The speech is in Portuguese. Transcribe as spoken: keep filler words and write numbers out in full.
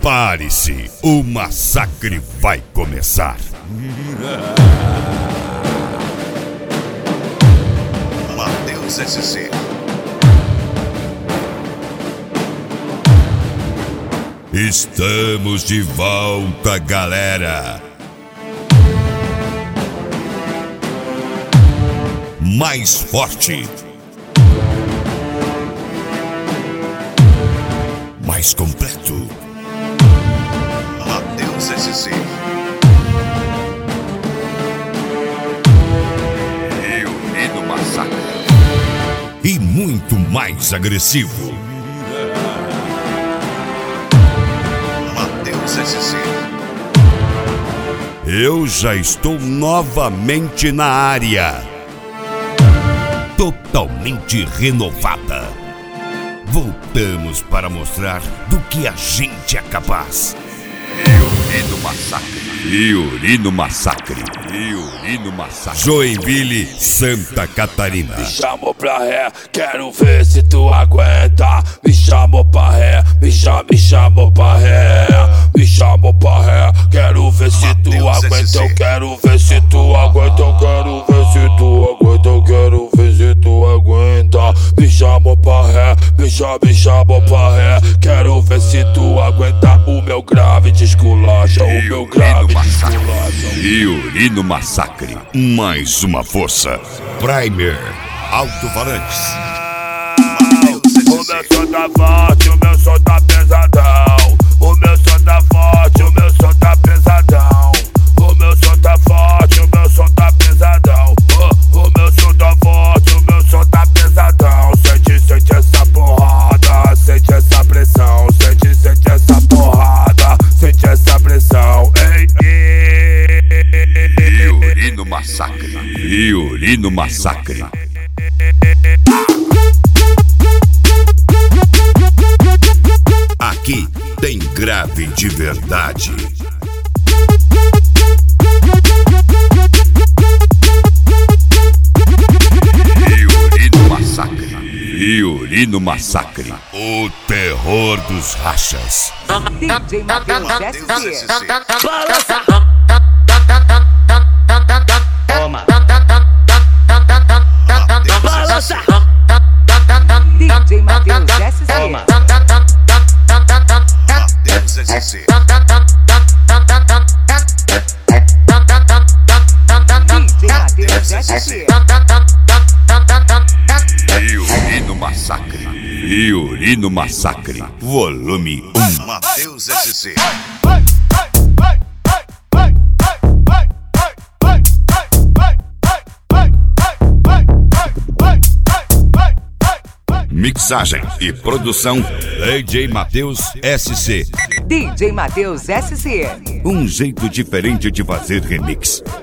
Prepare-se, o massacre vai começar. Matheus S C. Estamos de volta, galera. Mais forte, mais completo. Matheus S C. Eu e no massacre. E muito mais agressivo. Matheus S C. Eu já estou novamente na área. Totalmente renovada. Voltamos para mostrar do que a gente é capaz. Yuri no massacre. Yuri no massacre. Yuri no massacre. Joinville, Santa Catarina. Me chamou pra ré, quero ver se tu aguenta. Me chamou pra ré, me chama, me chamou pra ré. Me chamou pra ré, quero ver se tu aguenta. Eu quero ver se tu aguenta, eu quero ver se tu aguenta, eu quero ver se tu aguenta. Me chamou pra ré, me chama, me chamou pra ré. Quero ver se tu aguenta. O meu grave te esculacha, o meu grave te esculacha. Yuri no massacre. Mais uma força. Primer Alto-Falantes. O meu som tá forte, o meu som tá pesadão. O meu som tá forte, o meu som tá pesadão. O meu som tá forte, o meu som tá pesadão. O, o meu som tá forte, o meu som tá pesadão. Sente, sente essa porrada, sente essa pressão. Sente, sente essa porrada, sente essa pressão. Ei, ei. Yuri no massacre. Yuri no massacre. Aqui tem grave de verdade. Yuri no massacre. Yuri no massacre. O terror dos rachas. D J Matheus S C. Balança. Toma. Balança. D J Matheus S C. Toma. Matheus S C. D J Matheus S C. Yuri no massacre. Yuri no massacre. Volume um. Matheus S C. Mixagem e produção D J Matheus S C. D J Matheus S C. Um jeito diferente de fazer remix.